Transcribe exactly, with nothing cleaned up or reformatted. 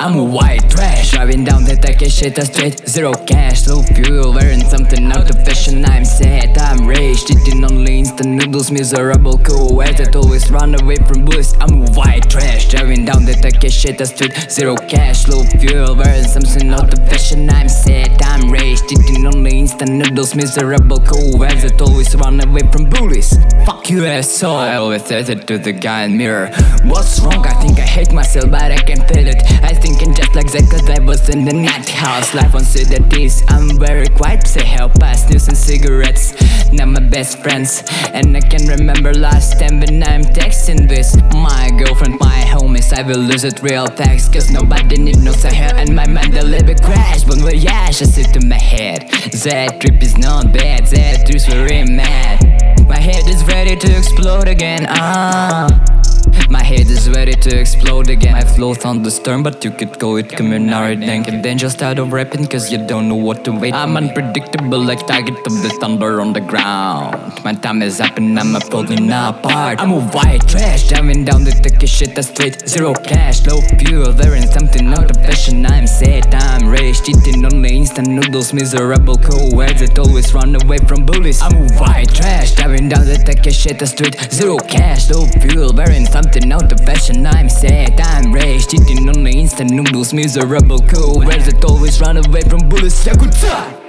I'm a white trash, driving down the tacky shit straight. Zero cash, low fuel, wearing something out of fashion. I'm sad, I'm raged, eating only instant noodles. Miserable co-ed that always run away from bullets. I'm a white trash, driving down the tacky shit straight. Zero cash, low fuel, wearing something out of fashion. I'm sad, I'm raged, eating only instant noodles. Miserable co-ed that always run away from bullies. Fuck you asshole. I always said it to the guy in the mirror. What's wrong? I think I hate myself, but I can feel it. I thinking just like that cause I was in the night house. Life on cities, I'm very quiet. Say help, pass news and cigarettes. Now my best friends, and I can remember last time when I'm texting with my girlfriend, my homies. I will lose it real fast cause nobody need no Sahel. And my mind a little bit crash, but voyage I sit to my head. That trip is not bad, that trip's very mad. My head is ready to explode again, ah. My head is ready to explode again. My flow thunderstorm, but you could call it communary dank. And then just start of rapping cause you don't know what to wait. I'm unpredictable like target of the thunder on the ground. My time is up and I'm falling apart. I'm a white trash, driving down the tacky shit straight. Zero cash, low fuel, wearing something out of fashion. I'm sad, I'm raged, eating only instant noodles. Miserable co-eds that always run away from bullies. I'm a white trash, driving down the tacky shit straight. Zero cash, low fuel, wearing something out of fashion. I'm sad, I'm raged, eating only instant noodles. Miserable co-eds that always run away from bullies. Yakuza!